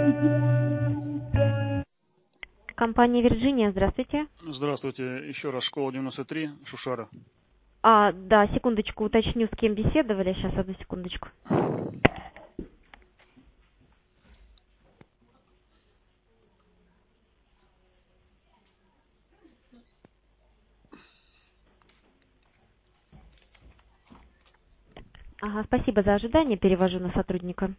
Компания Virginia, здравствуйте. Здравствуйте. Еще раз, школа 93, Шушара. Да, секундочку, уточню, с кем беседовали. Сейчас, одну секундочку. Ага, спасибо за ожидание, перевожу на сотрудника.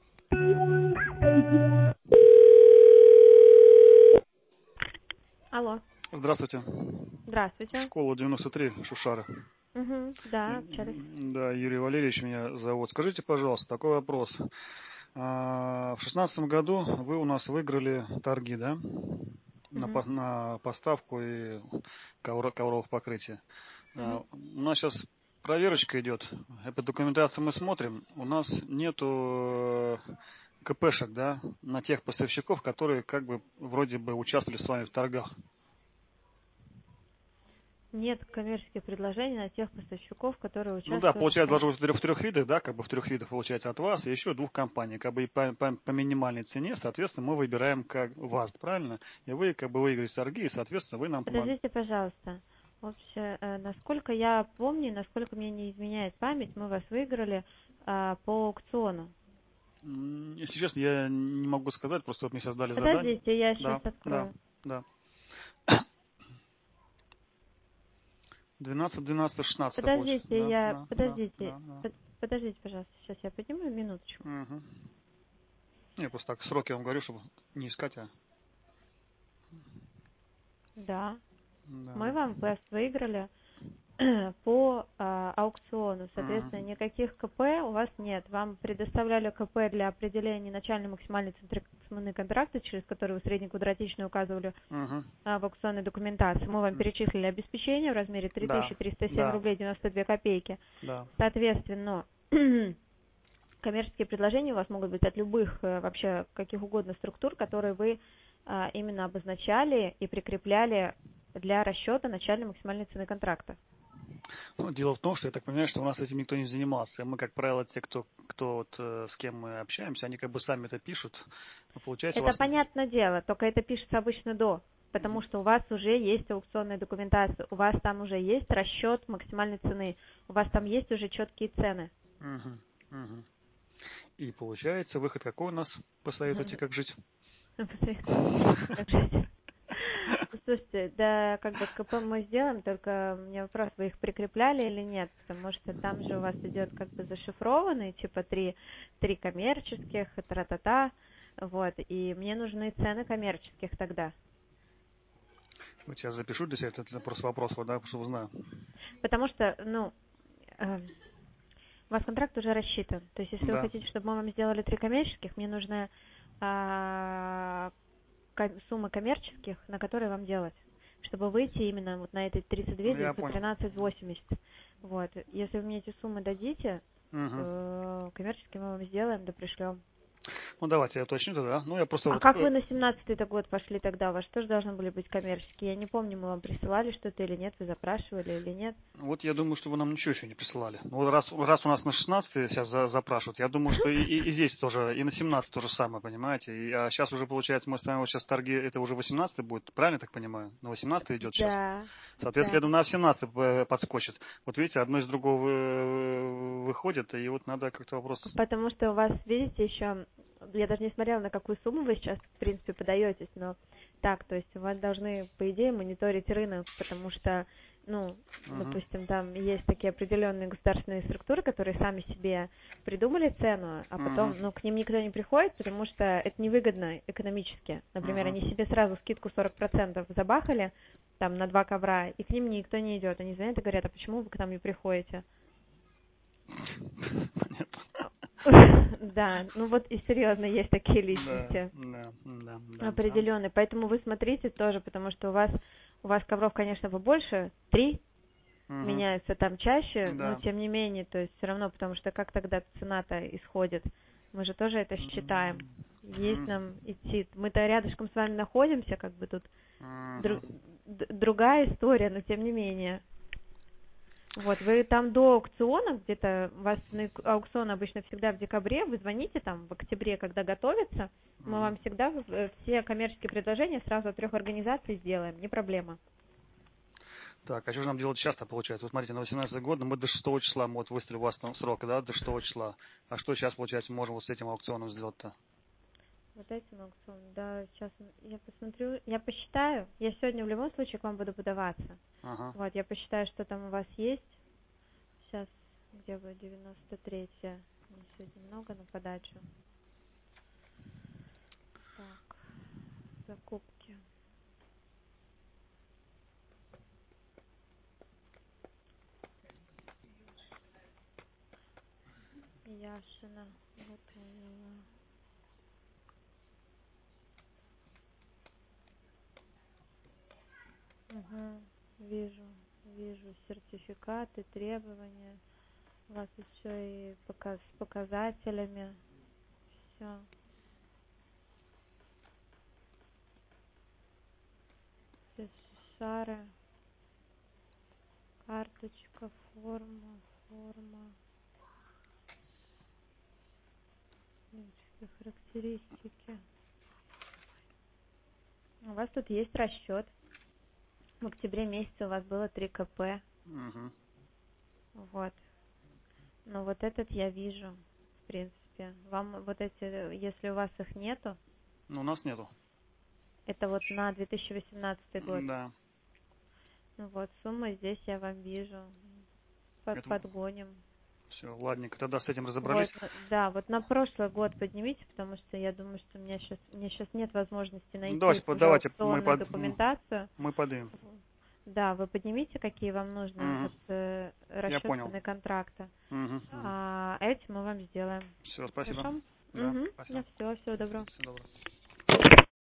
Алло. Здравствуйте. Здравствуйте. Школа 93, Шушара. Угу, да, общались. Да, Юрий Валерьевич меня зовут. Скажите, пожалуйста, такой вопрос. В 2016 году вы у нас выиграли торги, да? На поставку и ковровых покрытий. У нас сейчас проверочка идет. По документации мы смотрим. У нас нету КПшек, да, на тех поставщиков, которые как бы вроде бы участвовали с вами в торгах. Нет коммерческих предложений на тех поставщиков, которые участвуют. Ну да, получается, должно быть в трех видах, да, как бы в трех видах получается от вас и еще двух компаний, как бы и по минимальной цене, соответственно, мы выбираем как вас, правильно? И вы как бы выиграете торги, и, соответственно, вы нам помогаете. Подождите, пожалуйста. Вообще, насколько я помню, насколько мне не изменяет память, мы вас выиграли по аукциону. Если честно, я не могу сказать, просто вот мне сейчас дали задание. Подождите, я сейчас открою. Да. 12, 12, 16. Подождите, подождите, пожалуйста, сейчас я подниму минуточку. Я просто так сроки вам говорю, чтобы не искать, Да. Мы вас выиграли по аукциону. Соответственно, никаких КП у вас нет. Вам предоставляли КП для определения начальной максимальной цены контракта, через который вы среднеквадратичную указывали в аукционной документации. Мы вам перечислили обеспечение в размере 3307 рублей 92 копейки. Соответственно, коммерческие предложения у вас могут быть от любых вообще каких угодно структур, которые вы именно обозначали и прикрепляли для расчета начальной максимальной цены контракта. Ну, дело в том, что я так понимаю, что у нас этим никто не занимался. Мы, как правило, те, кто вот, с кем мы общаемся, они как бы сами это пишут. Но получается, это понятное дело, только это пишется обычно до, потому что у вас уже есть аукционная документация, у вас там уже есть расчет максимальной цены, у вас там есть уже четкие цены. И получается, выход какой у нас? Посоветуйте, как жить? Слушайте, да, как бы КП мы сделаем, только у меня вопрос, вы их прикрепляли или нет, потому что там же у вас идет как бы зашифрованный, типа три коммерческих, тра-та-та, вот, и мне нужны цены коммерческих тогда. Вот сейчас запишу для себя, это просто вопрос, да, чтобы узнаю. Потому что, у вас контракт уже рассчитан, то есть если вы хотите, чтобы мы вам сделали 3 коммерческих, мне нужна суммы коммерческих, на которые вам делать, чтобы выйти именно вот на этой 32 913,80. Вот. Если вы мне эти суммы дадите, коммерческие мы вам сделаем, да пришлем. Ну, давайте я уточню тогда. Ну, я просто как вы на 17-й год пошли тогда? У вас тоже должны были быть коммерческие? Я не помню, мы вам присылали что-то или нет, вы запрашивали или нет. Вот я думаю, что вы нам ничего еще не присылали. Ну, раз у нас на 16-й сейчас запрашивают, я думаю, что и здесь тоже, и на 17 то же самое, понимаете? А сейчас уже, получается, мы с вами вот сейчас торги, это уже 18-й будет, правильно так понимаю? На 18-й идет сейчас? Да. Соответственно, я думаю, на 17-й подскочит. Вот видите, одно из другого выходит, и вот надо как-то вопрос... Потому что у вас, видите, еще... Я даже не смотрела, на какую сумму вы сейчас, в принципе, подаетесь, но так, то есть у вас должны, по идее, мониторить рынок, потому что, допустим, там есть такие определенные государственные структуры, которые сами себе придумали цену, а потом, к ним никто не приходит, потому что это невыгодно экономически. Например, они себе сразу скидку 40% забахали, там, на 2 ковра, и к ним никто не идет. Они звонят и говорят, а почему вы к нам не приходите? Да, вот и серьезно, есть такие личности. Да. Определенные. Поэтому вы смотрите тоже, потому что у вас ковров, конечно, побольше, 3 меняются там чаще, но тем не менее, то есть все равно, потому что как тогда цена-то исходит? Мы же тоже это считаем. Есть нам идти. Мы-то рядышком с вами находимся, как бы тут другая история, но тем не менее. Вот, вы там до аукциона, где-то у вас аукцион обычно всегда в декабре, вы звоните там в октябре, когда готовится, мы вам всегда все коммерческие предложения сразу от 3 организаций сделаем, не проблема. Так, а что же нам делать часто получается? Вот смотрите, на 18 год мы до 6 числа, мы вот выставили у вас там срок, да, до 6 числа. А что сейчас, получается, мы можем вот с этим аукционом сделать-то? Вот этим аукционом, да, сейчас я посмотрю, я посчитаю, я сегодня в любом случае к вам буду подаваться. Ага. Вот, я посчитаю, что там у вас есть. Сейчас, где вы, 93-я, мне сегодня много на подачу. Так, закупки. Яшина готовила. Угу, вижу сертификаты, требования. У вас еще и с показателями. Все. Все шары. Карточка, форма. Характеристики. У вас тут есть расчет. В октябре месяце у вас было 3 КП. Угу. Вот. Ну вот этот я вижу, в принципе. Вам вот эти, если у вас их нету. Ну, у нас нету. Это вот на 2018 год. Да. Ну вот, сумма здесь я вам вижу. Подгоним. Все, ладненько, тогда с этим разобрались. Вот, да, вот на прошлый год поднимите, потому что я думаю, что мне сейчас нет возможности найти Давайте аукционную документацию. Мы поднимем. Да, вы поднимите, какие вам нужны расчеты контракта. А эти мы вам сделаем. Все, спасибо. Хорошо? Да, спасибо. Всего доброго. Всего доброго.